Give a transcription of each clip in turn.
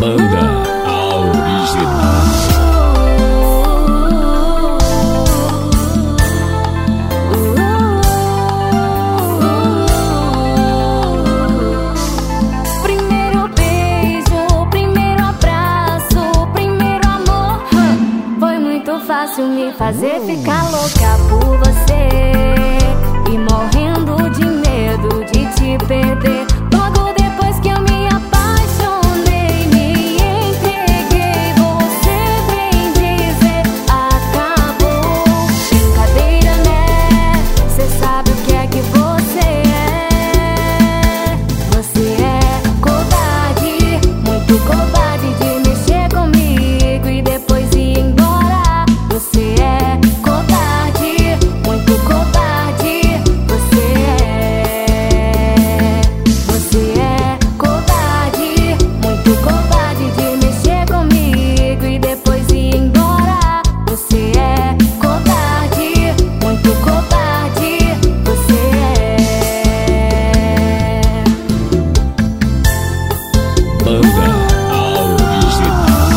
Banda A Original. Primeiro beijo, primeiro abraço, primeiro amor. Foi muito fácil me fazer ficar louca por você e morrendo de medo de te perder. Logo depois que eu me apaixonei, me entreguei, você vem dizer acabou. Brincadeira, né? Cê sabe o que é que você é. Você é covarde, muito covarde de mexer comigo e depois ir embora. Você é covarde, muito covarde. Você é covarde, muito covarde de mexer comigo e depois ir embora. Você é covarde, muito covarde. Você é Banda A Original.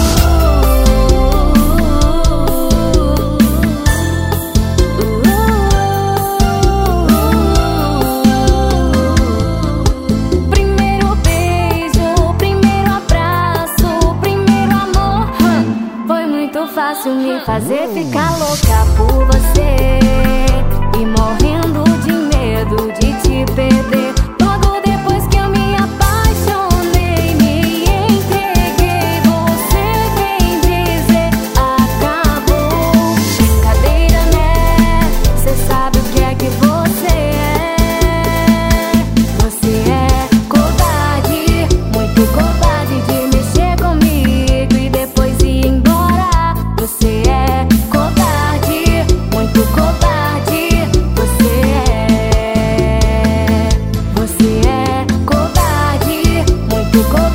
Primeiro beijo, primeiro abraço, primeiro amor. Foi muito fácil me fazer ficar louca por você e morrendo de medo de te perder. Logo depois que eu me apaixonei, me entreguei, você vem dizer acabou. Brincadeira, né? Cê sabe o que é que você é. Você é covarde, muito covarde de mexer comigo e depois ir embora. Você é covarde, muito covarde. Você é covarde, muito covarde.